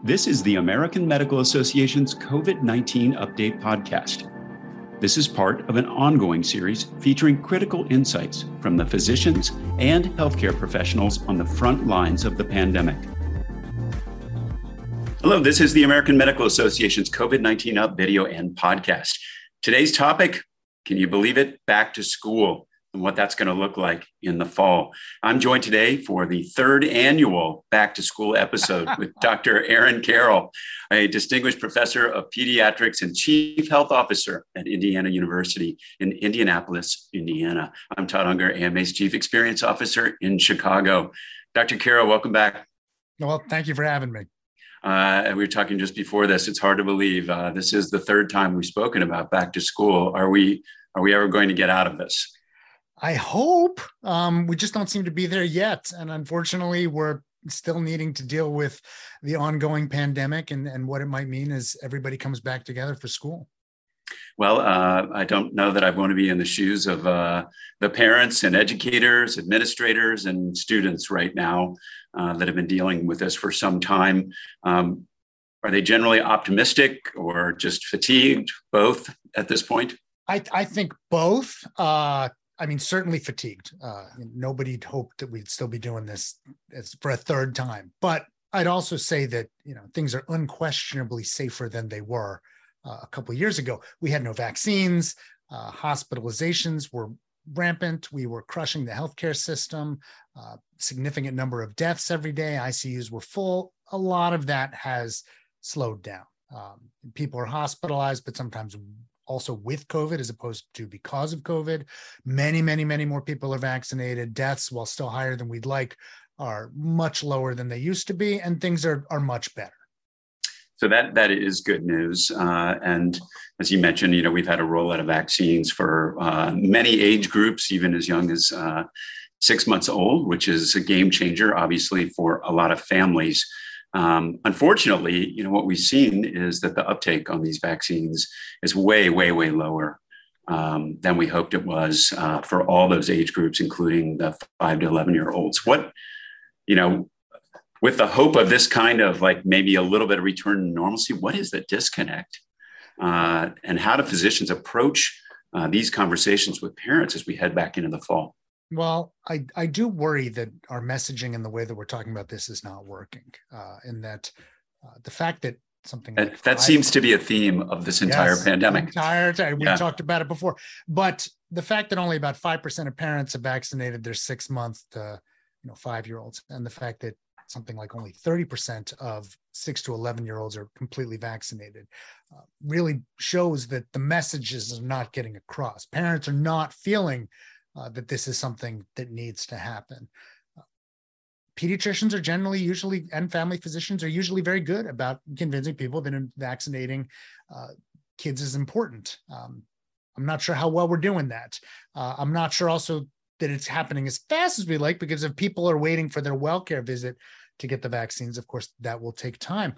This is the American Medical Association's COVID-19 Update podcast. This is part of an ongoing series featuring critical insights from the physicians and healthcare professionals on the front lines of the pandemic. Hello, this is the American Medical Association's COVID-19 Up video and podcast. Today's topic, can you believe it? Back to school and what that's going to look like in the fall. I'm joined today for the third annual Back to School episode with Dr. Erin Carroll, a distinguished professor of pediatrics and chief health officer at Indiana University in Indianapolis, Indiana. I'm Todd Unger, AMA's chief experience officer in Chicago. Dr. Carroll, welcome back. Well, thank you for having me. We were talking just before this. It's hard to believe this is the third time we've spoken about back to school. Are we ever going to get out of this? I hope. We just don't seem to be there yet. And unfortunately, we're still needing to deal with the ongoing pandemic and what it might mean as everybody comes back together for school. Well, I don't know that I want to be in the shoes of the parents and educators, administrators, and students right now that have been dealing with this for some time. Are they generally optimistic or just fatigued, both at this point? I think both. Certainly fatigued. Nobody'd hoped that we'd still be doing this for a third time. But I'd also say that, things are unquestionably safer than they were a couple of years ago. We had no vaccines. Hospitalizations were rampant. We were crushing the healthcare system. Significant number of deaths every day. ICUs were full. A lot of that has slowed down. People are hospitalized, but sometimes also with COVID as opposed to because of COVID. Many, many, many more people are vaccinated. Deaths, while still higher than we'd like, are much lower than they used to be, and things are much better. So that is good news. And as you mentioned, we've had a rollout of vaccines for many age groups, even as young as 6 months old, which is a game changer, obviously, for a lot of families. Unfortunately, what we've seen is that the uptake on these vaccines is way, way, way lower than we hoped it was for all those age groups, including the 5 to 11-year-olds. With the hope of this kind of maybe a little bit of return to normalcy, what is the disconnect? And how do physicians approach these conversations with parents as we head back into the fall? Well, I do worry that our messaging and the way that we're talking about this is not working, and that the fact that something that seems to be a theme of this entire pandemic. Entire time. We talked about it before, but the fact that only about 5% of parents have vaccinated their 6-month to 5-year-olds, and the fact that something like only 30% of 6 to 11-year-olds are completely vaccinated really shows that the messages are not getting across. Parents are not feeling that this is something that needs to happen. Pediatricians are usually, and family physicians are usually very good about convincing people that vaccinating kids is important. I'm not sure how well we're doing that. I'm not sure also that it's happening as fast as we like, because if people are waiting for their WellCare visit to get the vaccines, of course, that will take time.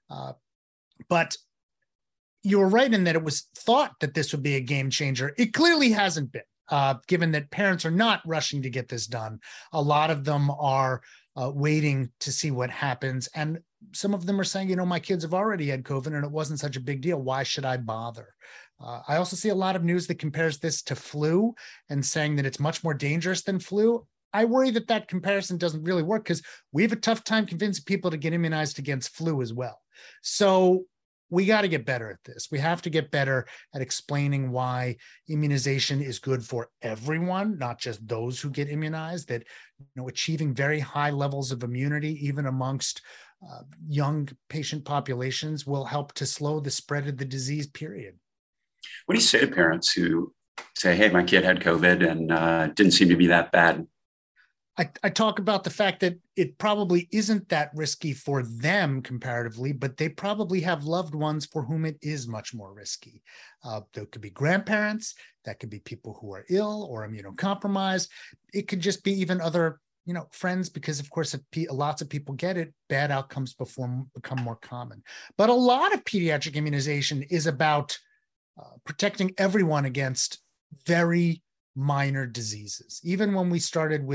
But you were right in that it was thought that this would be a game changer. It clearly hasn't been. Given that parents are not rushing to get this done. A lot of them are waiting to see what happens. And some of them are saying, my kids have already had COVID and it wasn't such a big deal. Why should I bother? I also see a lot of news that compares this to flu and saying that it's much more dangerous than flu. I worry that that comparison doesn't really work because we have a tough time convincing people to get immunized against flu as well. So we got to get better at this. We have to get better at explaining why immunization is good for everyone, not just those who get immunized, that achieving very high levels of immunity, even amongst young patient populations, will help to slow the spread of the disease, period. What do you say to parents who say, hey, my kid had COVID and didn't seem to be that bad? I talk about the fact that it probably isn't that risky for them comparatively, but they probably have loved ones for whom it is much more risky. There could be grandparents, that could be people who are ill or immunocompromised. It could just be even other, friends, because of course, if lots of people get it, bad outcomes become more common. But a lot of pediatric immunization is about protecting everyone against very minor diseases. Even when we started with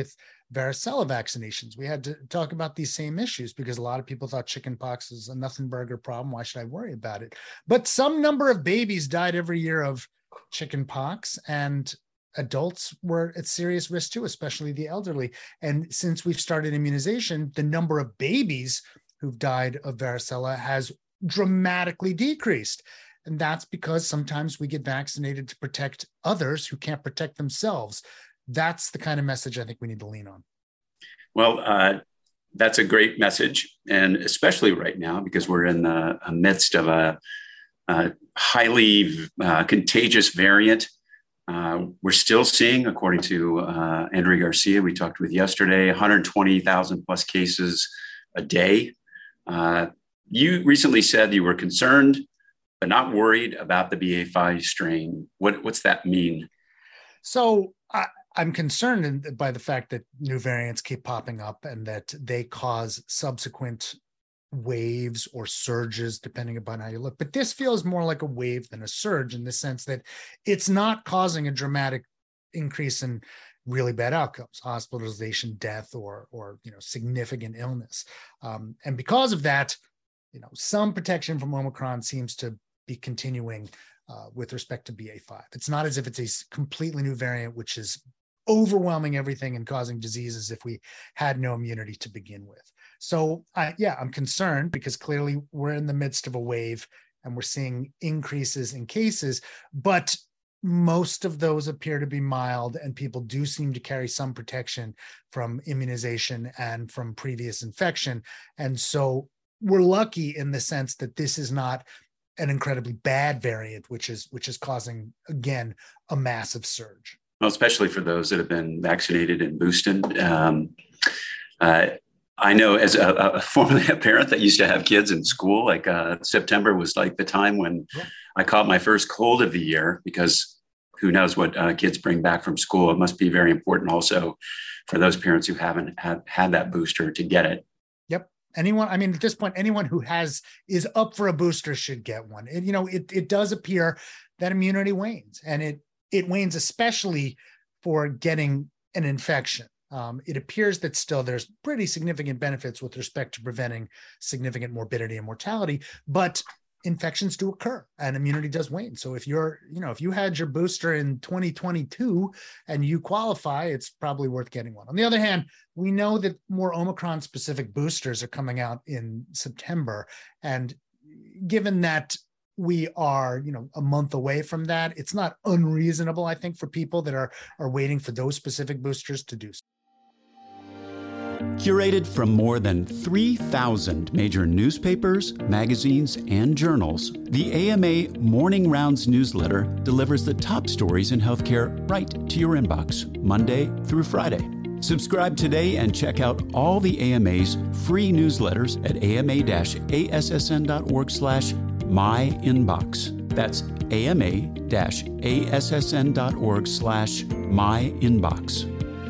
varicella vaccinations. We had to talk about these same issues because a lot of people thought chickenpox was a nothing burger problem. Why should I worry about it? But some number of babies died every year of chickenpox, and adults were at serious risk too, especially the elderly. And since we've started immunization, the number of babies who've died of varicella has dramatically decreased. And that's because sometimes we get vaccinated to protect others who can't protect themselves. That's the kind of message I think we need to lean on. Well, that's a great message. And especially right now, because we're in the midst of a highly contagious variant. We're still seeing, according to Andrea Garcia, we talked with yesterday, 120,000 plus cases a day. You recently said you were concerned, but not worried about the BA5 strain. What's that mean? So I'm concerned by the fact that new variants keep popping up and that they cause subsequent waves or surges, depending upon how you look. But this feels more like a wave than a surge in the sense that it's not causing a dramatic increase in really bad outcomes, hospitalization, death, or significant illness. And because of that, some protection from Omicron seems to be continuing with respect to BA5. It's not as if it's a completely new variant, which is overwhelming everything and causing diseases if we had no immunity to begin with. So I'm concerned because clearly we're in the midst of a wave and we're seeing increases in cases, but most of those appear to be mild and people do seem to carry some protection from immunization and from previous infection. And so we're lucky in the sense that this is not an incredibly bad variant, which is causing, again, a massive surge. Well, especially for those that have been vaccinated and boosted. I know as formerly a parent that used to have kids in school, like September was like the time when I caught my first cold of the year, because who knows what kids bring back from school. It must be very important also for those parents who haven't had that booster to get it. Yep. At this point, anyone who is up for a booster should get one. It does appear that immunity wanes, and it wanes especially for getting an infection. It appears that still there's pretty significant benefits with respect to preventing significant morbidity and mortality, but infections do occur and immunity does wane. So if if you had your booster in 2022 and you qualify, it's probably worth getting one. On the other hand, we know that more Omicron specific boosters are coming out in September. And given that we are, a month away from that, it's not unreasonable, I think, for people that are waiting for those specific boosters to do so. Curated from more than 3,000 major newspapers, magazines, and journals, the AMA Morning Rounds newsletter delivers the top stories in healthcare right to your inbox, Monday through Friday. Subscribe today and check out all the AMA's free newsletters at ama-assn.org/myinbox. That's ama-assn.org/myinbox.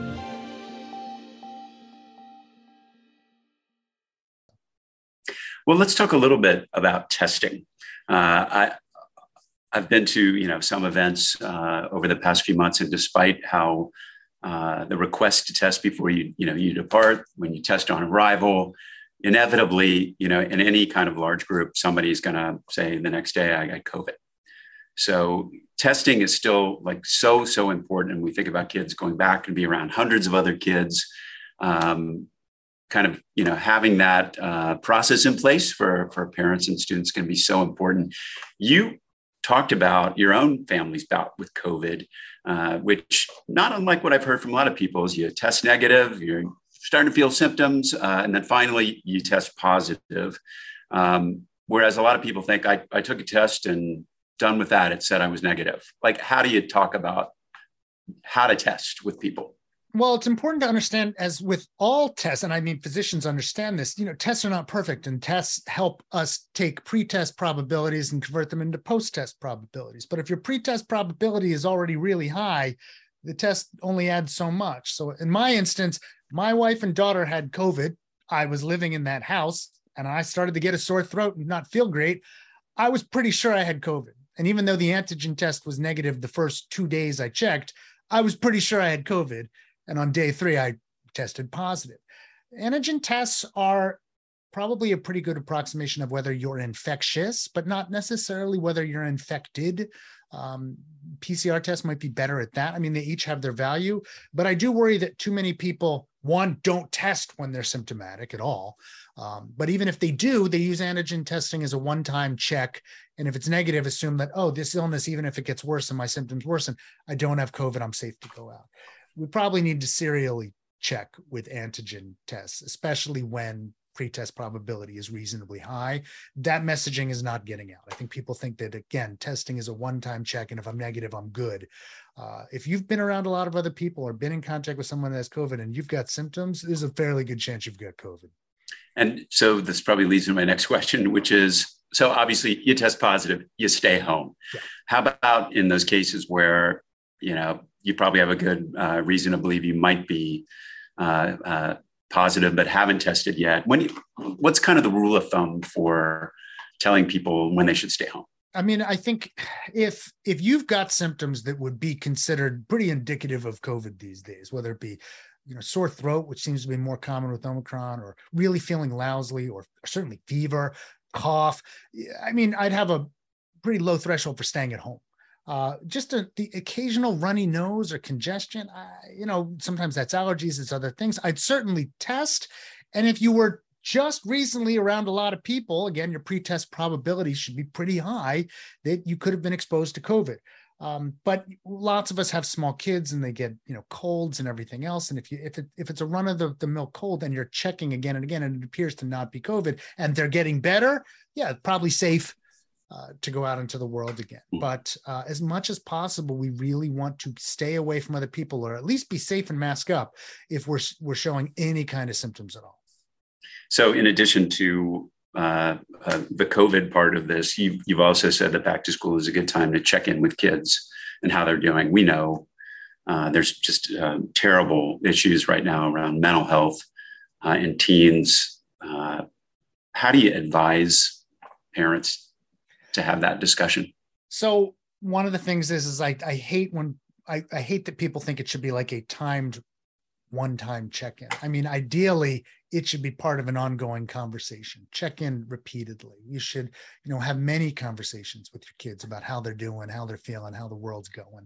Well, let's talk a little bit about testing. I've been to some events over the past few months, and despite how the request to test before you depart, when you test on arrival, inevitably, in any kind of large group, somebody's going to say the next day, I got COVID. So testing is still so important. And we think about kids going back and be around hundreds of other kids. Having that process in place for parents and students can be so important. You talked about your own family's bout with COVID, which, not unlike what I've heard from a lot of people, is you test negative, you're starting to feel symptoms, and then finally you test positive. Whereas a lot of people think, I took a test and done with that, it said I was negative. How do you talk about how to test with people? Well, it's important to understand, as with all tests, and physicians understand this, tests are not perfect, and tests help us take pre-test probabilities and convert them into post-test probabilities. But if your pre-test probability is already really high, the test only adds so much. So in my instance, my wife and daughter had COVID. I was living in that house and I started to get a sore throat and not feel great. I was pretty sure I had COVID. And even though the antigen test was negative the first 2 days I checked, I was pretty sure I had COVID. And on day 3, I tested positive. Antigen tests are probably a pretty good approximation of whether you're infectious, but not necessarily whether you're infected. PCR tests might be better at that. I mean, they each have their value, but I do worry that too many people, one, don't test when they're symptomatic at all. But even if they do, they use antigen testing as a one-time check. And if it's negative, assume that, oh, this illness, even if it gets worse and my symptoms worsen, I don't have COVID, I'm safe to go out. We probably need to serially check with antigen tests, especially when pretest probability is reasonably high. That messaging is not getting out. I think people think that, again, testing is a one-time check, and if I'm negative, I'm good. If you've been around a lot of other people or been in contact with someone that has COVID and you've got symptoms, there's a fairly good chance you've got COVID. And so this probably leads to my next question, which is, so obviously you test positive, you stay home. Yeah. How about in those cases where, you probably have a good reason to believe you might be positive, but haven't tested yet? What's kind of the rule of thumb for telling people when they should stay home? I mean, I think if you've got symptoms that would be considered pretty indicative of COVID these days, whether it be, sore throat, which seems to be more common with Omicron, or really feeling lousy, or certainly fever, cough, I mean, I'd have a pretty low threshold for staying at home. Just the occasional runny nose or congestion, sometimes that's allergies, it's other things. I'd certainly test. And if you were just recently around a lot of people, again, your pretest probability should be pretty high that you could have been exposed to COVID. But lots of us have small kids and they get, colds and everything else. And if it's a run of the mill cold and you're checking again and again, and it appears to not be COVID and they're getting better, yeah, probably safe to go out into the world again. But as much as possible, we really want to stay away from other people, or at least be safe and mask up if we're showing any kind of symptoms at all. So in addition to the COVID part of this, you've also said that back to school is a good time to check in with kids and how they're doing. We know there's just terrible issues right now around mental health in teens. How do you advise parents to have that discussion? So one of the things is I hate that people think it should be like a timed one-time check-in. I mean, ideally, it should be part of an ongoing conversation. Check in repeatedly. You should, have many conversations with your kids about how they're doing, how they're feeling, how the world's going.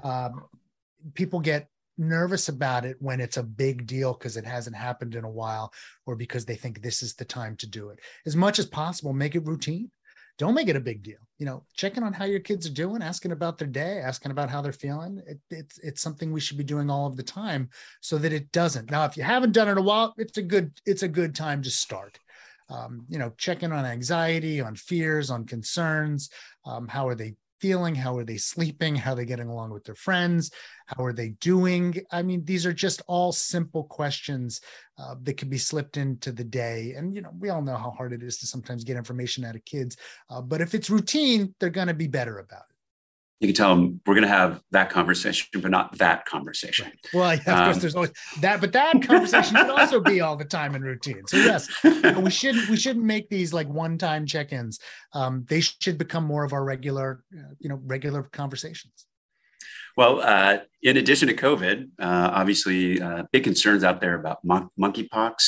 People get nervous about it when it's a big deal because it hasn't happened in a while, or because they think this is the time to do it. As much as possible, make it routine. Don't make it a big deal. Checking on how your kids are doing, asking about their day, asking about how they're feeling. It's something we should be doing all of the time so that it doesn't. Now, if you haven't done it in a while, it's a good time to start. Checking on anxiety, on fears, on concerns. How are they feeling? How are they sleeping? How are they getting along with their friends? How are they doing? I mean, these are just all simple questions that can be slipped into the day. And, we all know how hard it is to sometimes get information out of kids. But if it's routine, they're going to be better about it. You can tell them we're going to have that conversation, but not that conversation. Right. Well, yeah, of course, there's always that, but that conversation should also be all the time in routine. So yes, we shouldn't make these like one-time check-ins. They should become more of our regular conversations. Well, in addition to COVID, obviously, big concerns out there about monkeypox.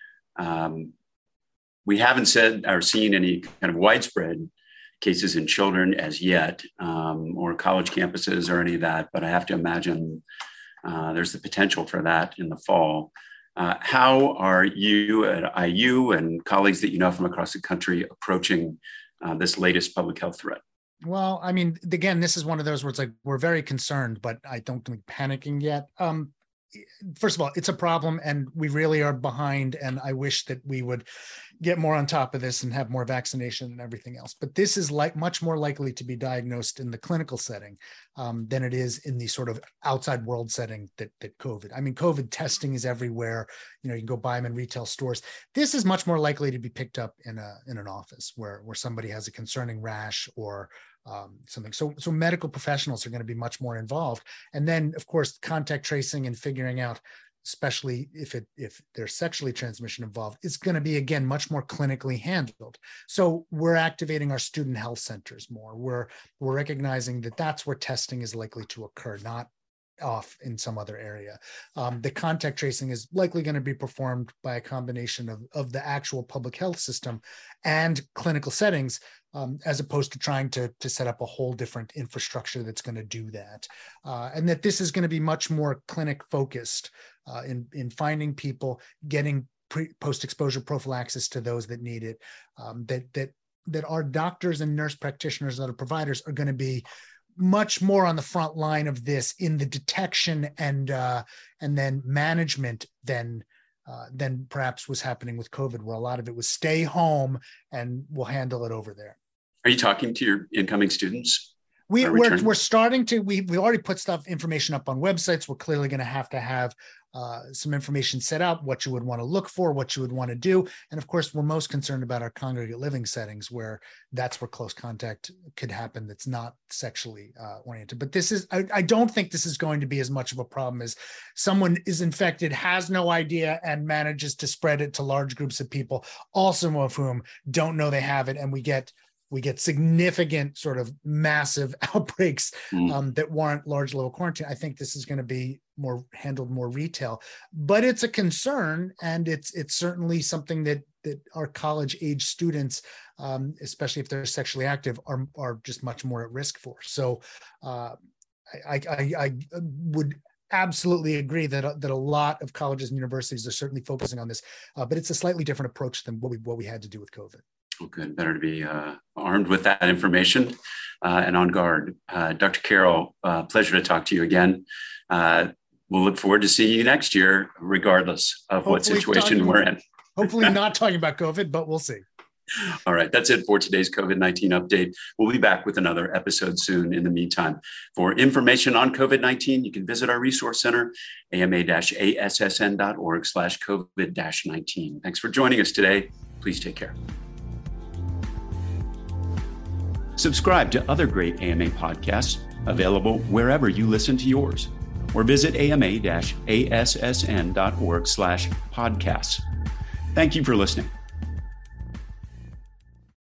We haven't said or seen any kind of widespread cases in children as yet, or college campuses or any of that, but I have to imagine there's the potential for that in the fall. How are you at IU and colleagues that you know from across the country approaching this latest public health threat? Well, I mean, again, this is one of those where it's like, we're very concerned, but I don't think panicking yet. First of all, it's a problem and we really are behind. And I wish that we would get more on top of this and have more vaccination and everything else. But this is much more likely to be diagnosed in the clinical setting than it is in the sort of outside world setting that COVID. I mean, COVID testing is everywhere. You can go buy them in retail stores. This is much more likely to be picked up in an office where somebody has a concerning rash or something. So medical professionals are going to be much more involved. And then, of course, contact tracing and figuring out, especially if there's sexually transmission involved, it's going to be, again, much more clinically handled. So we're activating our student health centers more. We're recognizing that that's where testing is likely to occur, not off in some other area. The contact tracing is likely going to be performed by a combination of the actual public health system and clinical settings, as opposed to trying to set up a whole different infrastructure that's going to do that. And that this is going to be much more clinic focused in finding people, getting post-exposure prophylaxis to those that need it, that our doctors and nurse practitioners and other providers are going to be much more on the front line of this in the detection and then management than perhaps was happening with COVID, where a lot of it was stay home and we'll handle it over there. Are you talking to your incoming students? We're starting to, we already put information up on websites. We're clearly going to have some information set up, what you would want to look for, what you would want to do. And of course, we're most concerned about our congregate living settings, where that's where close contact could happen that's not sexually oriented. But this is, I don't think this is going to be as much of a problem as someone is infected, has no idea, and manages to spread it to large groups of people, all some of whom don't know they have it. And we get significant sort of massive outbreaks that warrant large level quarantine. I think this is going to be handled more retail, but it's a concern, and it's certainly something that our college age students, especially if they're sexually active, are just much more at risk for. So I would absolutely agree that a lot of colleges and universities are certainly focusing on this, but it's a slightly different approach than what we had to do with COVID. Well, good. Better to be armed with that information and on guard. Dr. Carroll, pleasure to talk to you again. We'll look forward to seeing you next year, regardless of what situation we're in. Hopefully not talking about COVID, but we'll see. All right. That's it for today's COVID-19 update. We'll be back with another episode soon. In the meantime, for information on COVID-19, you can visit our resource center, ama-assn.org/COVID-19. Thanks for joining us today. Please take care. Subscribe to other great AMA podcasts available wherever you listen to yours, or visit ama-assn.org/podcasts. Thank you for listening.